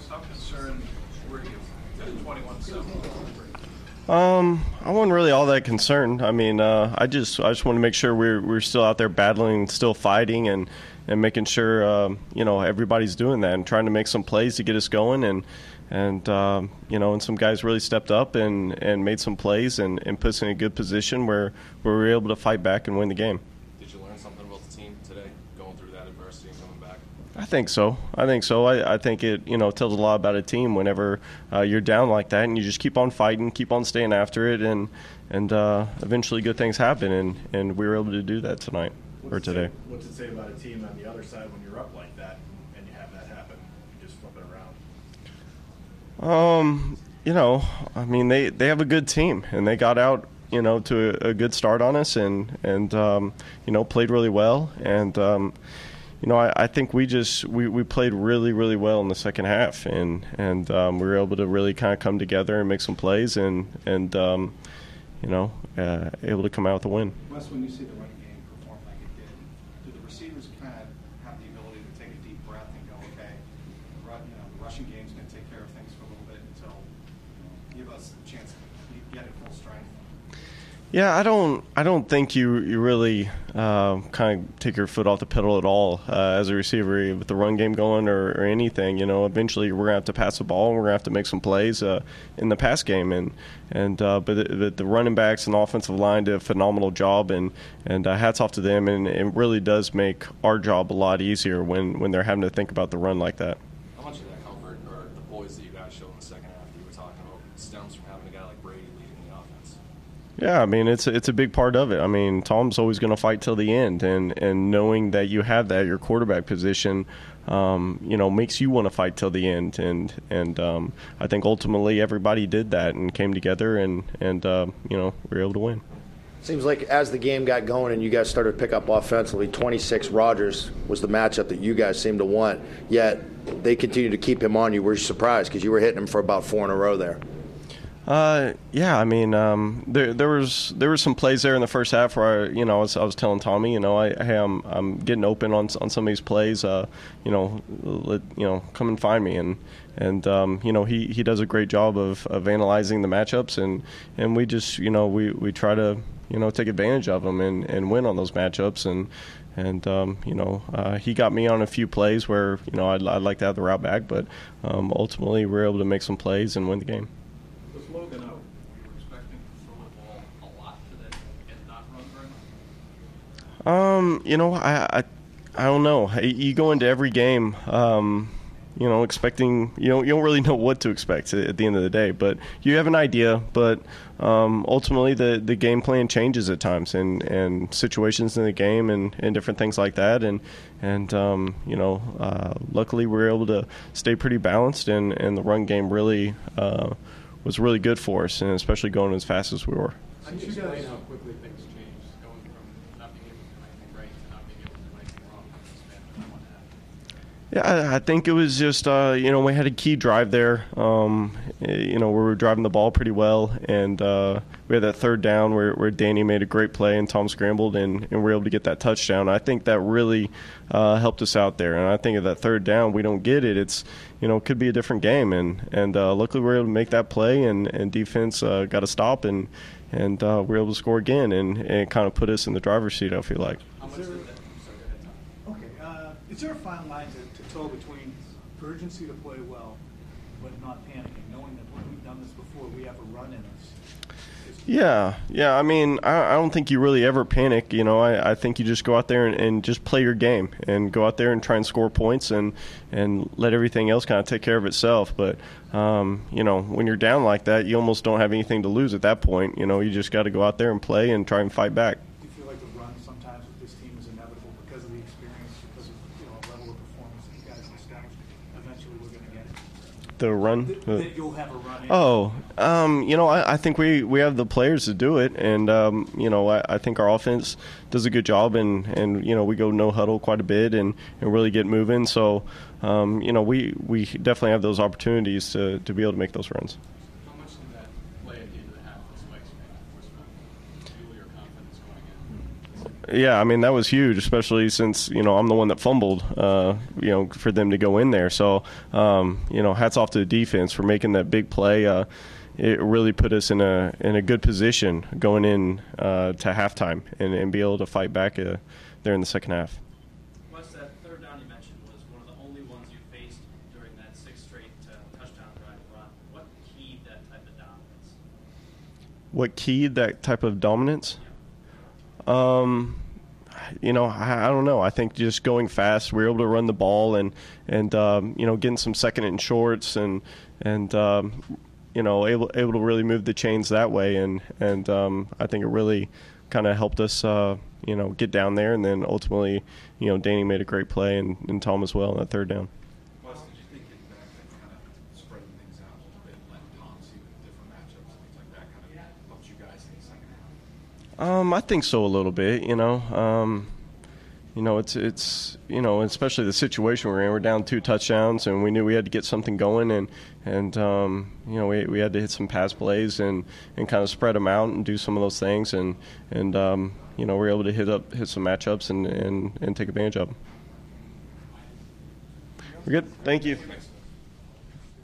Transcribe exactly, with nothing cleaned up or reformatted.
Chris, how concerned were you at twenty-one seven? Um, I wasn't really all that concerned. I mean, uh, I just I just want to make sure we're we're still out there battling, still fighting, and and making sure um, you know everybody's doing that and trying to make some plays to get us going. And and um, you know, and some guys really stepped up and, and made some plays and, and put us in a good position where, where we were able to fight back and win the game. Did you learn something about the team today, going through that adversity and coming back? I think so. I think so. I, I think it, you know, tells a lot about a team whenever uh, you're down like that and you just keep on fighting, keep on staying after it, and and uh, eventually good things happen. And, and we were able to do that tonight what's or today. Say, what's it say about a team on the other side when you're up like that and you have that happen? You just flip it around. Um, you know, I mean, they, they have a good team and they got out, you know, to a, a good start on us and and um, you know, played really well and. Um, You know, I, I think we just we, we played really, really well in the second half, and and um, we were able to really kind of come together and make some plays, and and um, you know, uh, able to come out with a win. Wes, when you see the running game perform like it did, do the receivers kind of have the ability to take a deep breath and go, okay, the, run, you know, the rushing game's going to take care of things for a little bit until you know, give us a chance to get at full strength? Yeah, I don't. I don't think you you really uh, kind of take your foot off the pedal at all uh, as a receiver with the run game going or, or anything. You know, eventually we're gonna have to pass the ball and we're gonna have to make some plays uh, in the pass game. And and uh, but the, the running backs and the offensive line did a phenomenal job. And and uh, hats off to them. And it really does make our job a lot easier when, when they're having to think about the run like that. How much of that comfort or the poise that you guys showed in the second half that you were talking about stems from having a guy like Brady leading the offense? Yeah, I mean, it's it's a big part of it. I mean, Tom's always going to fight till the end, and, and knowing that you have that at your quarterback position, um, you know, makes you want to fight till the end. And and um, I think ultimately everybody did that and came together, and and uh, you know, we were able to win. Seems like as the game got going and you guys started to pick up offensively, twenty-six Rodgers was the matchup that you guys seemed to want. Yet they continued to keep him on you. Were you surprised because you were hitting him for about four in a row there? Uh, yeah, I mean, um, there there was there were some plays there in the first half where I, you know, I was, I was telling Tommy, you know, I hey, I'm I'm getting open on on some of these plays, uh, you know, let, you know, come and find me, and and um, you know, he, he does a great job of, of analyzing the matchups, and, and we just, you know, we, we try to, you know, take advantage of them and, and win on those matchups, and and um, you know, uh, he got me on a few plays where, you know, I'd, I'd like to have the route back, but um, ultimately we were able to make some plays and win the game. Logan out. You were expecting to throw the ball a lot today and not run very much? Um, you know, I, I, I don't know. You go into every game, um, you know, expecting, you know, you don't really know what to expect at the end of the day, but you have an idea. But um, ultimately, the, the game plan changes at times, and, and situations in the game, and, and different things like that. And and um, you know, uh, luckily we were able to stay pretty balanced, and, and the run game really uh, was really good for us, and especially going as fast as we were. Can you explain how quickly things changed, going from not being able to do anything right to not being able to do anything wrong in the span of one half? Yeah, I, I think it was just, uh, you know, we had a key drive there, um, you know, where we were driving the ball pretty well, and uh, we had that third down where, where Danny made a great play and Tom scrambled, and, and we were able to get that touchdown. I think that really uh, helped us out there, and I think if that third down we don't get it, it's, you know, it could be a different game, and, and uh, luckily we were able to make that play, and, and defense uh, got a stop, and, and uh, we were able to score again, and, and it kind of put us in the driver's seat, I feel like. How much did that? Okay, uh, is there a fine line to, to toe between urgency to play well but not panicking, knowing that when we've done this before, we have a run in us? Yeah, yeah. I mean, I, I don't think you really ever panic. You know, I, I think you just go out there and, and just play your game and go out there and try and score points and, and let everything else kind of take care of itself. But, um, you know, when you're down like that, you almost don't have anything to lose at that point. You know, you just got to go out there and play and try and fight back. Do you feel like the run sometimes with this team is inevitable because of the experience, because of, you know, a level of performance that you guys have established? Eventually we're going to get it. The run? That, that you'll have a run in. Oh, um, you know, I, I think we, we have the players to do it, and um, you know, I, I think our offense does a good job, and, and you know, we go no huddle quite a bit, and, and really get moving. So, um, you know, we, we definitely have those opportunities to, to be able to make those runs. How much did that play at the end of the half with Spike's man force fuel your confidence going in? Yeah, I mean, that was huge, especially since, you know, I'm the one that fumbled, uh, you know, for them to go in there. So, um, you know, hats off to the defense for making that big play. Uh, it really put us in a in a good position going in uh, to halftime and, and be able to fight back uh, there in the second half. Wes, that third down you mentioned was one of the only ones you faced during that six straight uh, touchdown drive run. What keyed that type of dominance? What keyed that type of dominance? Um, you know, I, I don't know. I think just going fast, we were able to run the ball and and um, you know, getting some second and shorts and and um, you know, able able to really move the chains that way. And and um, I think it really kind of helped us, uh, you know, get down there. And then ultimately, you know, Danny made a great play and, and Tom as well on that third down. Wes, did you think getting back that kind of spreading things out a little bit, letting Tom see the different matchups and things like that kind of helped you guys in the second half? Um, I think so a little bit. You know, um, you know, it's it's you know, especially the situation we're in. We're down two touchdowns, and we knew we had to get something going, and and um, you know, we we had to hit some pass plays and, and kind of spread them out and do some of those things, and and um, you know, we were able to hit up hit some matchups and and, and take advantage of them. We're good. Thank you.